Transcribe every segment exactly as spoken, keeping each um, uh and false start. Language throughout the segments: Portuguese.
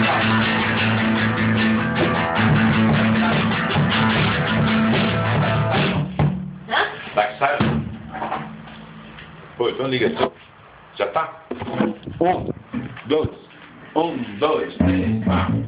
Vai, sai. Pô, então liga só. Já tá? Um, dois. Um, dois, três, quatro.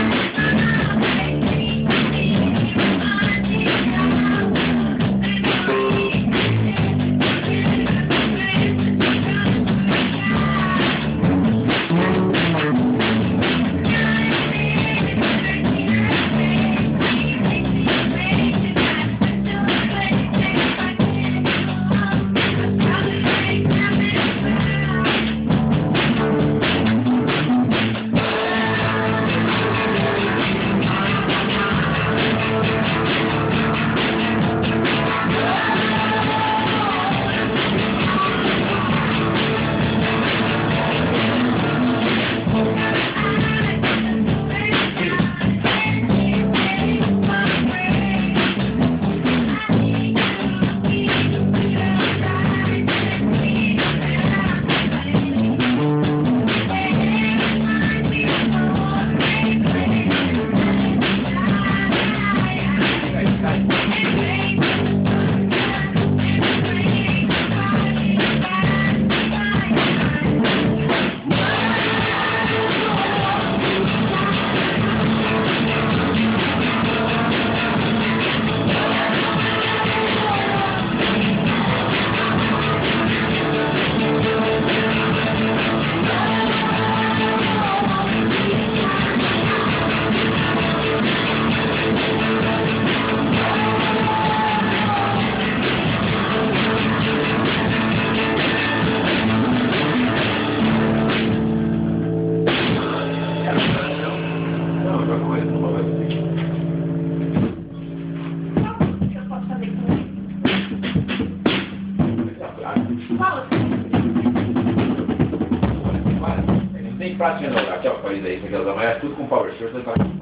Não tem prática não, aqui ó, Paris aí, você quer usar, mas é tudo com power shirt, você tá com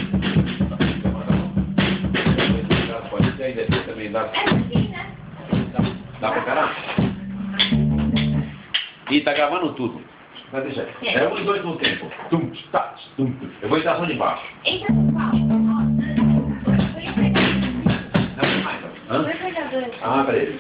pode ser aí depois também, dá. É assim, né? Dá pra caramba? Ih, tá gravando tudo. Vai deixar. É um e dois no tempo. Tum, tá, tum, tum. Eu vou entrar só de baixo. Entra com qual? Hã? Foi pegador. Ah, peraí.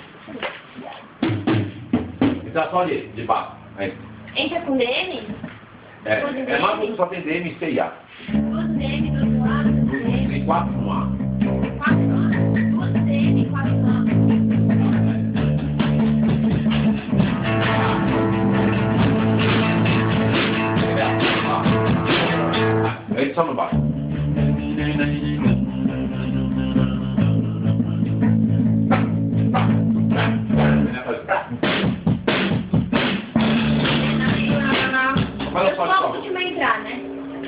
Entrar só de, de baixo. Aí. Entra com D M? É, é mais um só tem D M e C I A. Duas D M do outro lado, duas D M. Tem quatro no A. Quatro anos. Duas D M e quatro anos. Aí só no baixo. Eu sou a última a entrar, né?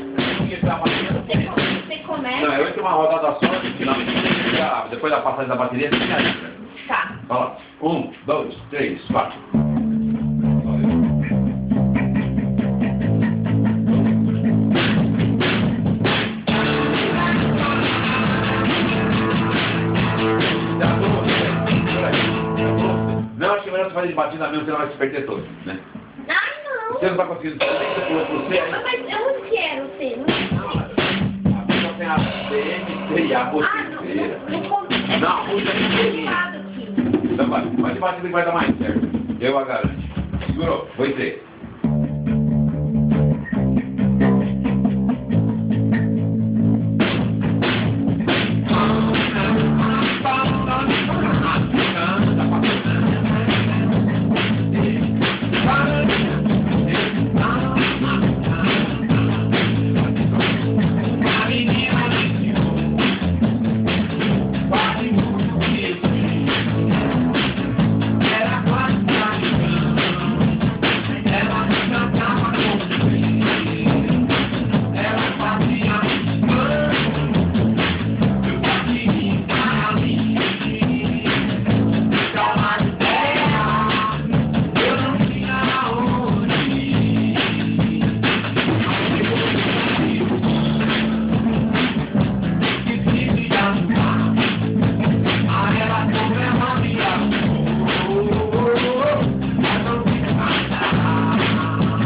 Você começa... Não, eu entro uma rodada só, finalmente, depois da passagem da bateria, você já entra. Tá. Olha lá. Um, dois, três, quatro. Não, acho que é melhor você fazer de batida mesmo, você não vai se perder todo, né? Ai, não. Você não tá conseguindo fazer, você pulou pro C aí. Mas eu não quero ser, não quero. A pessoa tem a C M C e a música Ah, não. inteira. Não, não, não. Não, a música é inteirinha. Então vai, vai de batida que vai dar mais certo. Eu a garanto. Segurou, vou entrar.